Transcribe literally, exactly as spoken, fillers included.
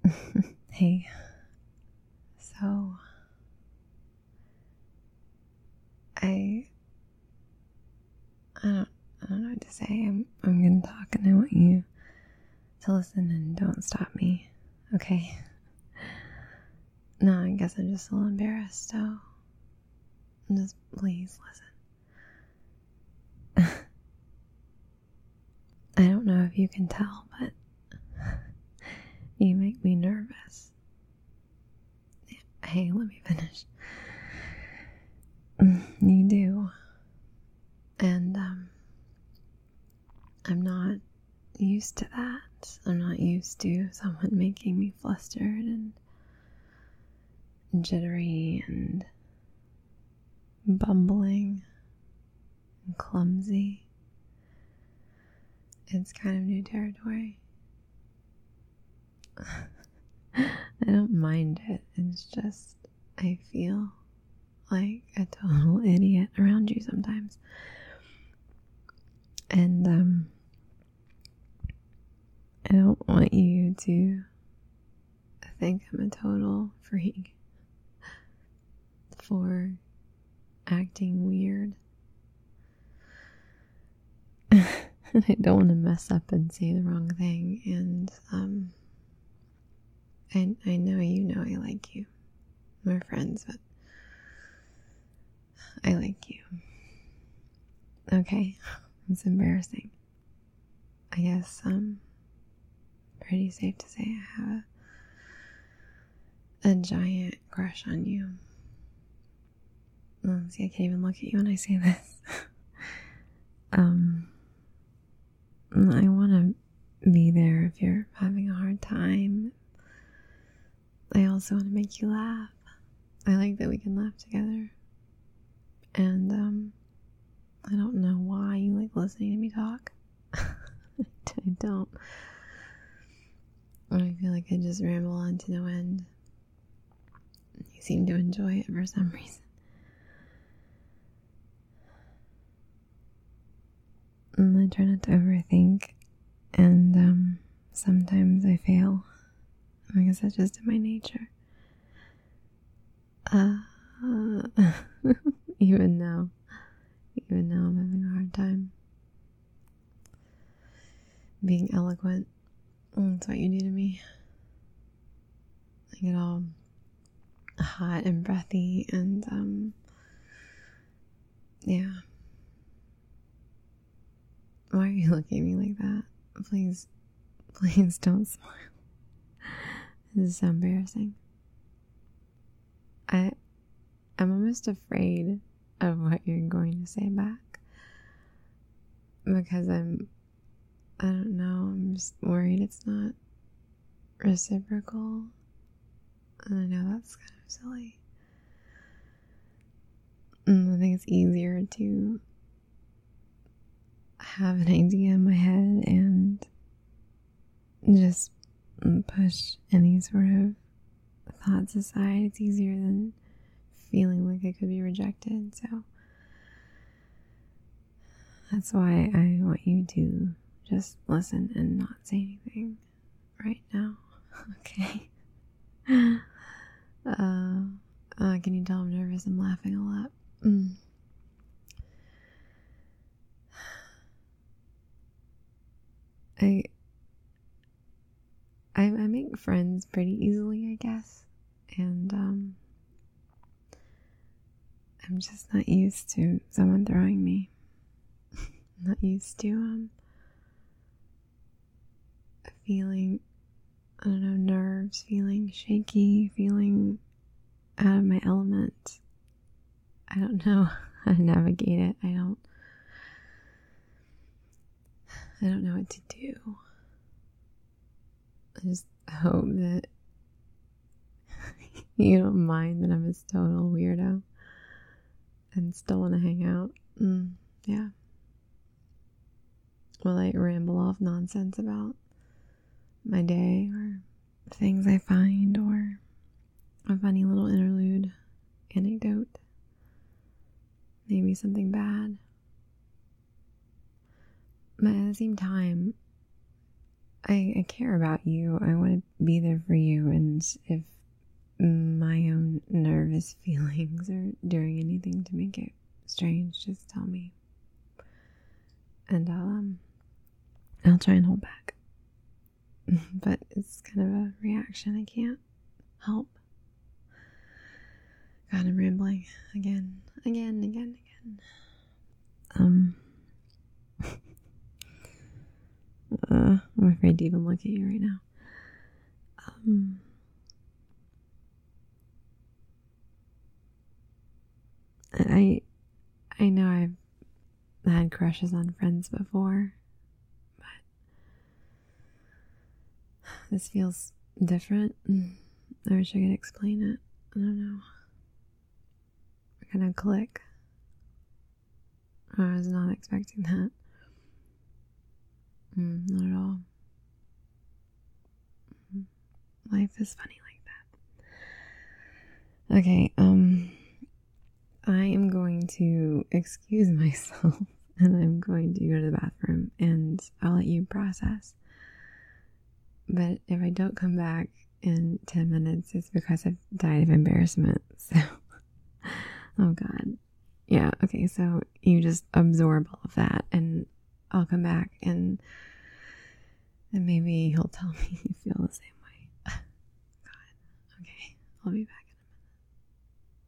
Hey, so I I don't I don't know what to say. I'm I'm gonna talk and I want you to listen and don't stop me. Okay. No, I guess I'm just a little embarrassed, so just please listen. I don't know if you can tell, but you make me nervous. Hey, let me finish. You do. And, um, I'm not used to that. I'm not used to someone making me flustered and jittery and bumbling and clumsy. It's kind of new territory. I don't mind it. It's just, I feel like a total idiot around you sometimes. And, um, I don't want you to think I'm a total freak for acting weird. I don't want to mess up and say the wrong thing. And, um, I, I know you know I like you. We're friends, but I like you. Okay, it's embarrassing. I guess, um, pretty safe to say I have a, a giant crush on you. Oh, see, I can't even look at you when I say this. um, I want to be there if you're having a hard time. I also want to make you laugh. I like that we can laugh together. And, um, I don't know why you like listening to me talk. I don't. I feel like I just ramble on to no end. You seem to enjoy it for some reason. And I try not to overthink. And, um, sometimes I fail. I guess that's just in my nature. Uh, even now, even now I'm having a hard time being eloquent. That's what you do to me. I get all hot and breathy and, um, yeah. Why are you looking at me like that? Please, please don't smile. This is so embarrassing. I, I'm almost afraid of what you're going to say back. Because I'm, I don't know, I'm just worried it's not reciprocal. And I know that's kind of silly. And I think it's easier to have an idea in my head and just push any sort of thoughts aside. It's easier than feeling like I could be rejected. So that's why I want you to just listen and not say anything right now. Okay. Uh, uh, can you tell I'm nervous? I'm laughing a lot. Mm. I, I, I make friends pretty easily, I guess. And, um, I'm just not used to someone throwing me. Not used to, um, feeling, I don't know, nerves, feeling shaky, feeling out of my element. I don't know how to navigate it. I don't, I don't know what to do. I just hope that you don't mind that I'm a total weirdo and still want to hang out. Mm, yeah. Will I ramble off nonsense about my day or things I find or a funny little interlude, anecdote, maybe something bad? But at the same time, I, I care about you. I want to be there for you. And if my own nervous feelings are doing anything to make it strange, just tell me. And I'll, um, I'll try and hold back. But it's kind of a reaction I can't help. God, I'm rambling again, again, again, again. Um, uh, I'm afraid to even look at you right now. Um, I, I know I've had crushes on friends before, but this feels different. I wish I could explain it. I don't know. Kind of click. I was not expecting that. Mm, not at all. Mm, life is funny like that. Okay, um, I am going to excuse myself and I'm going to go to the bathroom and I'll let you process. But if I don't come back in ten minutes, it's because I've died of embarrassment. So, oh God. Yeah, okay, so you just absorb all of that and I'll come back and and maybe he'll tell me you feel the same way. God. Okay, I'll be back.